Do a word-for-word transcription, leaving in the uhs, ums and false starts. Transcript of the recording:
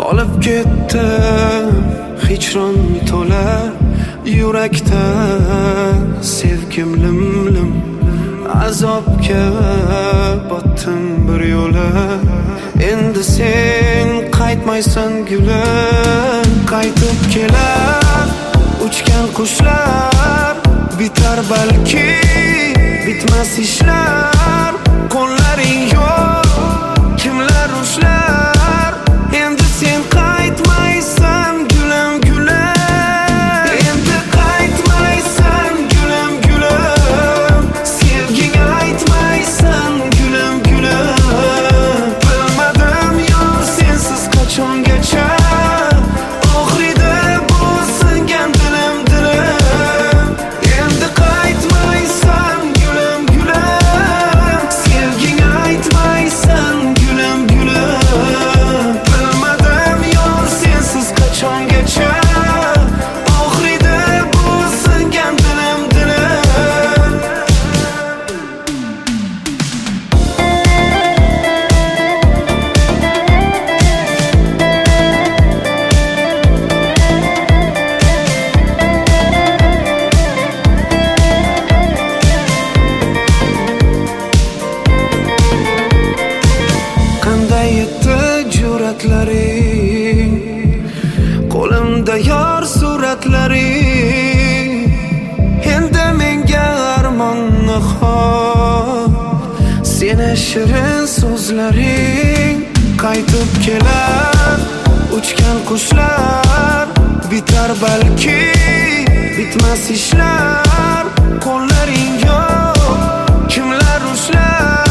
Qolib ketdim hijron to'la yurakda, sevgim lim-lim azobga botdim bir yo'la. Endi sen qaytmaysan gulim, qaytib kelar uchgan qushlar, bitar balki bitmas ishlar. Qo'llaring yo'q, kimlar ushlar, endi sen qaytmaysan gulim gulim, endi qaytmaysan gulim gulim, sevging aytmaysan gulim gulim. Bilmadim yor sensiz qachongacha, oxirida bu singan dilim dilim, endi qaytmaysan gulim gulim, sevging aytmaysan gulim gulim. Bilmadim yor sensiz qachongacha, oxirida bu singan dilim dilim. Qanday yetdi jur'atlaring, qo'limda yor suratlaring. Endi menga armon nihol, seni shirin so'zlaring. Qaytib kelar uchgan qushlar, bitar balki bitmas ishlar. Qo'llaring yo'q, kimlar ushlar,